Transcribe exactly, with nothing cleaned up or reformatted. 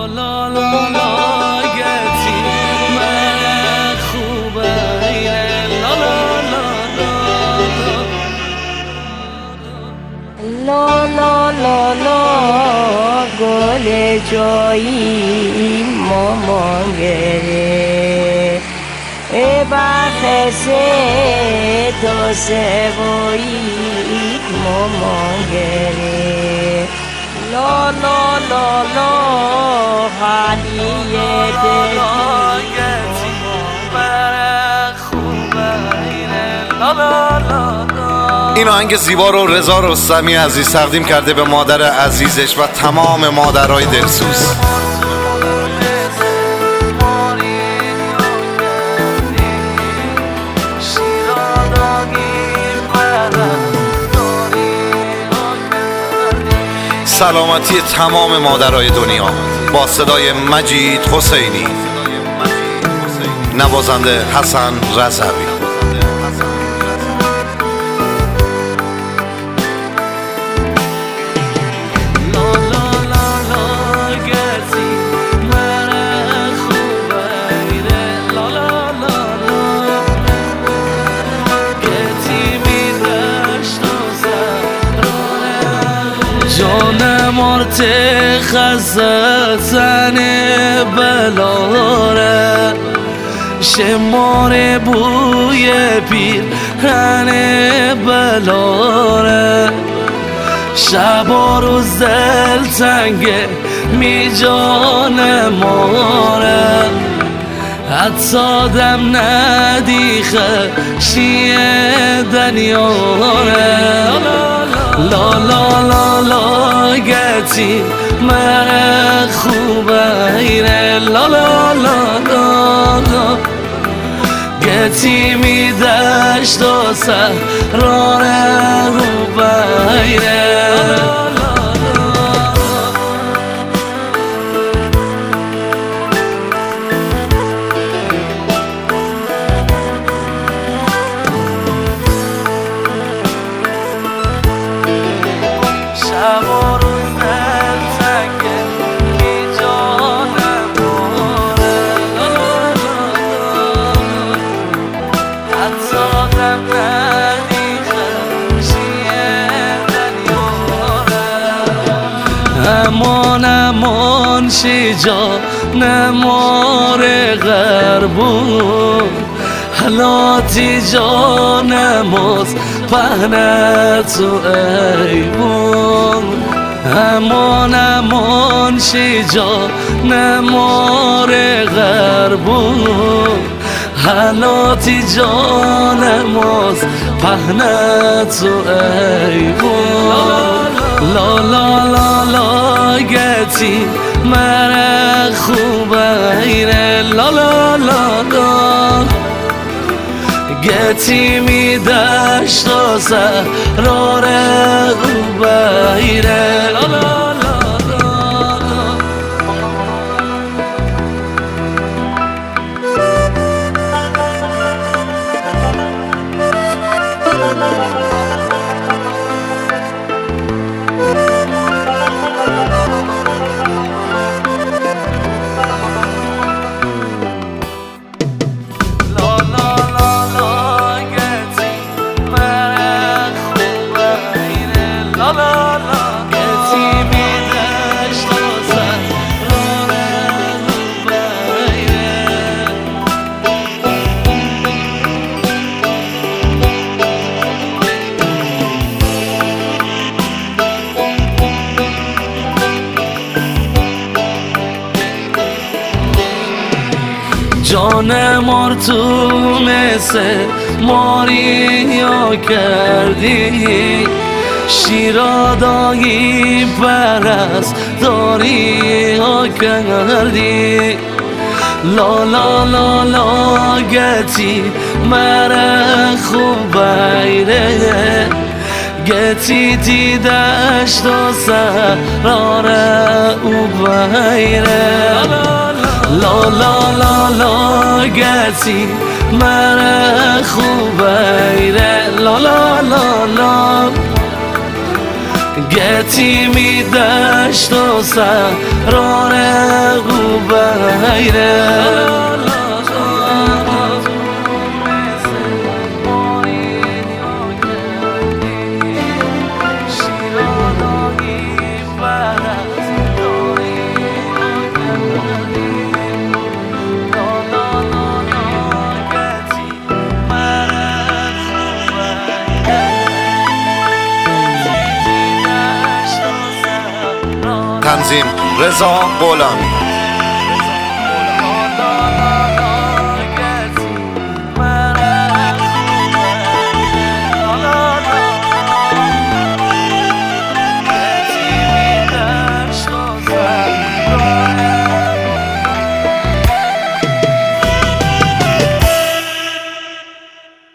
لا لا لا لا گتی من خوبه لا لا لا لا لا لا گل جایی مامان گره ای بخشه تو سوایی مامان گره لا لا لا لا حالیه گتی من خوبه لا لا لا. این آهنگ زیبا رو رضا رستمی عزیز تقدیم کرده به مادر عزیزش و تمام مادرای دلسوز. سلامتی تمام مادرای دنیا با صدای مجید حسینی، نوازنده حسن رضوی. جانم آرت خزه زنه بلاره شماره بوی پیر هنه بلاره شبا روز دل تنگه می جان ماره حتی دم ندیخه شیه دنیاره لا لا لا لا گتی من خوبه ایره لا لا لا لا گتی می دشت و سراره رو بیره امان امان شجا نمار غربون حلاتی جانماز پهنه تو ایبون امان امان شجا نمار غربون حلاتی جانماز پهنه تو ایبون لا لا لا لا گتی من خوبه ایره لا لا لا لا گتی می دشت و سراره خوبه ایره لا لا لا. جانم آر تو مثل ماریا کردی شیرادایی پرست داری ها کردی لا لا لا لا گتی مرا خوب ایره گتی تی دشت و سراره او بیره لا لا لا لا گتی مرا خوب ایره لا لا لا لا گتی می دشت و سرار غوبیره تنظیم رضا غلامی.